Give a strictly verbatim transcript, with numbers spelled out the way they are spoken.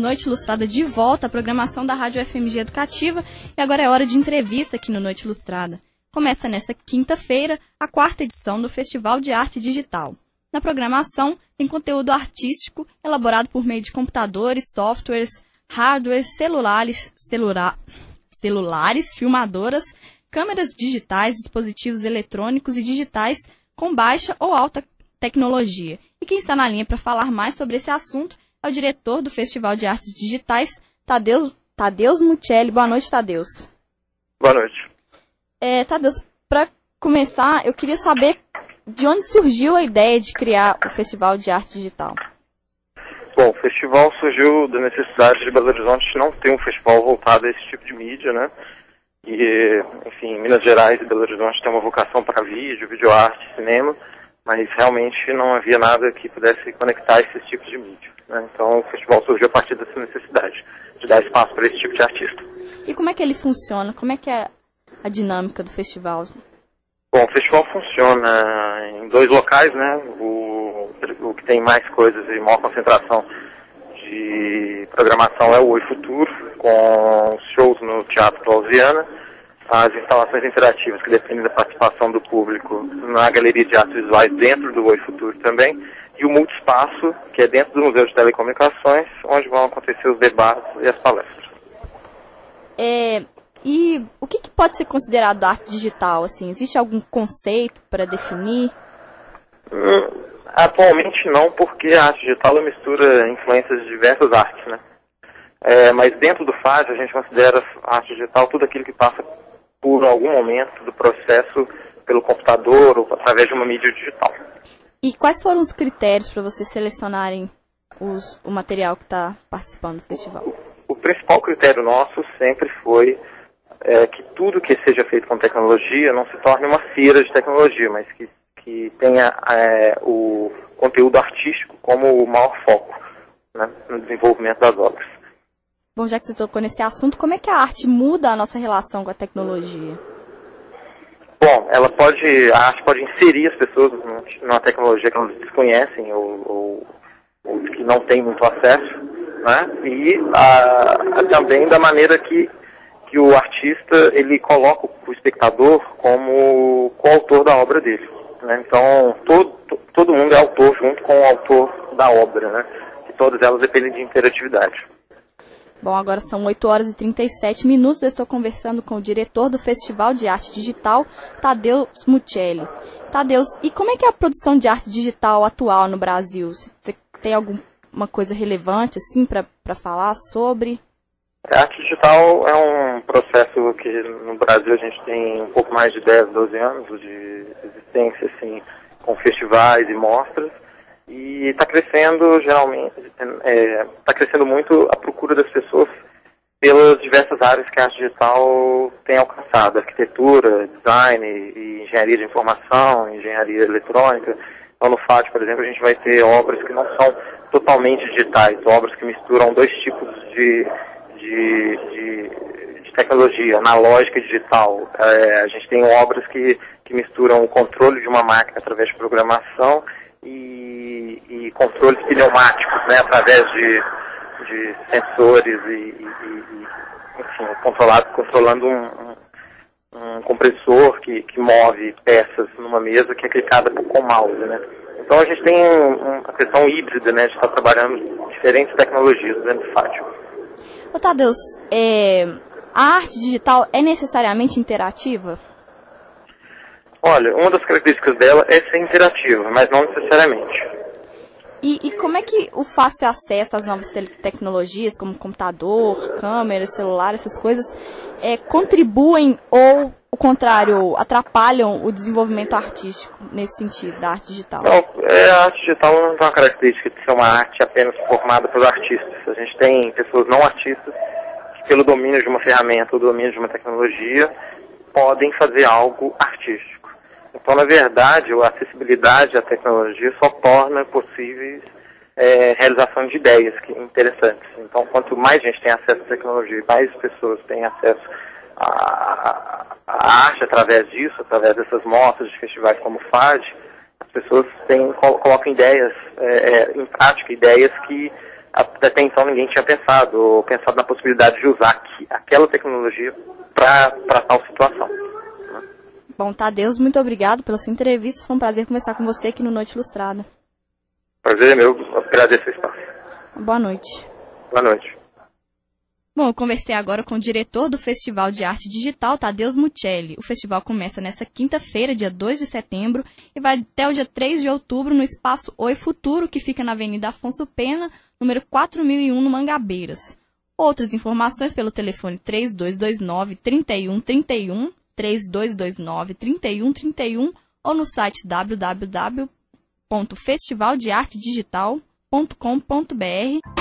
Noite Ilustrada de volta, a programação da Rádio F M G Educativa, e agora é hora de entrevista aqui no Noite Ilustrada. Começa nesta quinta-feira a quarta edição do Festival de Arte Digital. Na programação tem conteúdo artístico elaborado por meio de computadores, softwares, hardwares, celulares, celula- celulares, filmadoras, câmeras digitais, dispositivos eletrônicos e digitais com baixa ou alta tecnologia. E quem está na linha para falar mais sobre esse assunto é o diretor do Festival de Artes Digitais, Tadeu, Tadeus Muccelli. Boa noite, Tadeus. Boa noite. É, Tadeus, para começar, eu queria saber de onde surgiu a ideia de criar o Festival de Arte Digital. Bom, o festival surgiu da necessidade de Belo Horizonte não ter um festival voltado a esse tipo de mídia, né? E, enfim, Minas Gerais e Belo Horizonte tem uma vocação para vídeo, videoarte, cinema, mas realmente não havia nada que pudesse conectar esses tipos de mídia, né? Então o festival surgiu a partir dessa necessidade de dar espaço para esse tipo de artista. E como é que ele funciona? Como é que é a dinâmica do festival? Bom, o festival funciona em dois locais, né? O, o que tem mais coisas e maior concentração de programação é o Oi Futuro, com shows no Teatro Lausiana, as instalações interativas que dependem da participação do público na Galeria de Artes Visuais dentro do Oi Futuro também, e o Multispaço, que é dentro do Museu de Telecomunicações, onde vão acontecer os debates e as palestras. É, e o que, que pode ser considerado arte digital? Assim, existe algum conceito para definir? Hum, atualmente não, porque a arte digital ela mistura influências de diversas artes, né? É, mas dentro do F A D a gente considera arte digital tudo aquilo que passa por algum momento do processo pelo computador ou através de uma mídia digital. E quais foram os critérios para vocês selecionarem os, o material que está participando do festival? O, o principal critério nosso sempre foi é, que tudo que seja feito com tecnologia não se torne uma feira de tecnologia, mas que, que tenha é, o conteúdo artístico como o maior foco, né, no desenvolvimento das obras. Bom, já que você tocou nesse assunto, como é que a arte muda a nossa relação com a tecnologia? Bom, ela pode, a arte pode inserir as pessoas numa tecnologia que elas desconhecem ou, ou, ou que não têm muito acesso, né? E a, a, também da maneira que, que o artista ele coloca o espectador como coautor da obra dele, né? Então, todo, todo mundo é autor junto com o autor da obra, né? E todas elas dependem de interatividade. Bom, agora são oito horas e trinta e sete minutos. Eu estou conversando com o diretor do Festival de Arte Digital, Tadeus Muccelli. Tadeus, e como é que é a produção de arte digital atual no Brasil? Você tem alguma coisa relevante assim para falar sobre? A arte digital é um processo que no Brasil a gente tem um pouco mais de dez, doze anos de existência, assim, com festivais e mostras. E está crescendo, geralmente, está é, crescendo muito a procura das pessoas pelas diversas áreas que a arte digital tem alcançado. Arquitetura, design, e engenharia de informação, engenharia eletrônica. Então, no F A D, por exemplo, a gente vai ter obras que não são totalmente digitais, obras que misturam dois tipos de, de, de, de tecnologia, analógica e digital. É, a gente tem obras que, que misturam o controle de uma máquina através de programação E, e controles pneumáticos, né, através de, de sensores e, e, e enfim, controlado, controlando um, um, um compressor que, que move peças numa mesa que é clicada com mouse, né. Então a gente tem um, uma questão híbrida, né, de estar trabalhando diferentes tecnologias dentro do F A D. Ô Tadeus, é, a arte digital é necessariamente interativa? Olha, uma das características dela é ser interativa, mas não necessariamente. E, e como é que o fácil acesso às novas te- tecnologias, como computador, câmera, celular, essas coisas, é, contribuem ou, ao contrário, atrapalham o desenvolvimento artístico nesse sentido, da arte digital? Não, é, a arte digital não tem uma característica de ser uma arte apenas formada por artistas. A gente tem pessoas não artistas que, pelo domínio de uma ferramenta ou domínio de uma tecnologia, podem fazer algo artístico. Então, na verdade, a acessibilidade à tecnologia só torna possíveis é, realização de ideias que, interessantes. Então, quanto mais gente tem acesso à tecnologia, mais pessoas têm acesso à, à arte através disso, através dessas mostras de festivais como o F A D, as pessoas têm, colocam ideias é, em prática, ideias que até então ninguém tinha pensado, ou pensado na possibilidade de usar aqui, aquela tecnologia para tal situação. Né? Bom, Tadeu, muito obrigado pela sua entrevista. Foi um prazer conversar com você aqui no Noite Ilustrada. Prazer é meu, agradeço o espaço. Boa noite. Boa noite. Bom, eu conversei agora com o diretor do Festival de Arte Digital, Tadeu Muccelli. O festival começa nesta quinta-feira, dia dois de setembro, e vai até o dia três de outubro no Espaço Oi Futuro, que fica na Avenida Afonso Pena, número quatro mil e um, no Mangabeiras. Outras informações pelo telefone três dois dois nove, três um três um, três dois dois nove, três um três um, ou no site w w w ponto festival de arte digital ponto com ponto b r.